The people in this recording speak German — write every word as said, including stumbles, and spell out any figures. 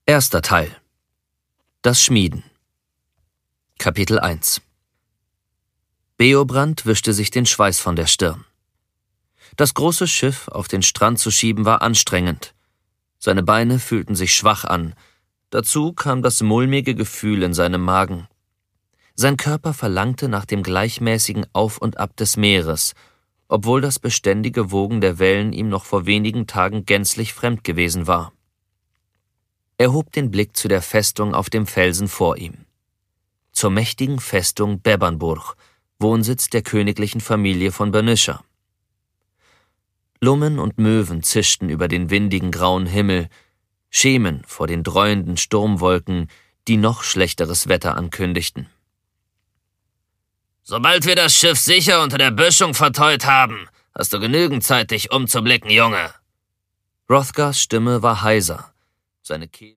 Erster Teil. Das Schmieden. Kapitel eins. Beobrand wischte sich den Schweiß von der Stirn. Das große Schiff auf den Strand zu schieben war anstrengend. Seine Beine fühlten sich schwach an. Dazu kam das mulmige Gefühl in seinem Magen. Sein Körper verlangte nach dem gleichmäßigen Auf und Ab des Meeres, obwohl das beständige Wogen der Wellen ihm noch vor wenigen Tagen gänzlich fremd gewesen war. Er hob den Blick zu der Festung auf dem Felsen vor ihm. Zur mächtigen Festung Bebbanburg, Wohnsitz der königlichen Familie von Bernischer. Lummen und Möwen zischten über den windigen grauen Himmel, Schemen vor den dräuenden Sturmwolken, die noch schlechteres Wetter ankündigten. »Sobald wir das Schiff sicher unter der Böschung verteut haben, hast du genügend Zeit, dich umzublicken, Junge.« Hrothgars Stimme war heiser. Seine Kehle